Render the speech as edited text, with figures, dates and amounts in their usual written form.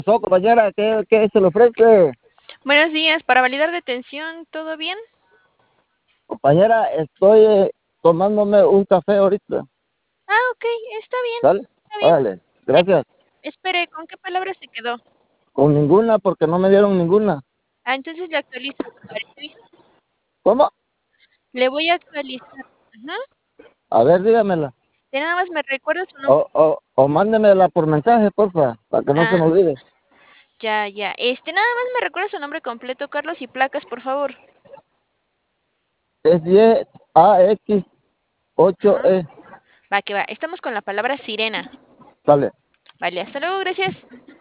pasó, compañera? ¿Qué se le ofrece? Buenos días, para validar detención, ¿todo bien? Compañera, estoy tomándome un café ahorita. Ah, ok, está bien, ¿Sale? está bien. Órale, Eh, gracias. espere, ¿con qué palabra se quedó? Con ninguna, porque no me dieron ninguna. Ah, entonces le actualizo, ¿te parece bien? ¿Cómo? Le voy a actualizar. Ajá. A ver, dígamela. De nada más me recuerda su nombre. O mándemela por mensaje, porfa, para que no se Ah, me olvide. ya, ya. Nada más me recuerda su nombre completo, Carlos, y placas, por favor. Es 10 AX8 Ajá. e Va, que va. Estamos con la palabra sirena. Sale. Vale, hasta luego, gracias.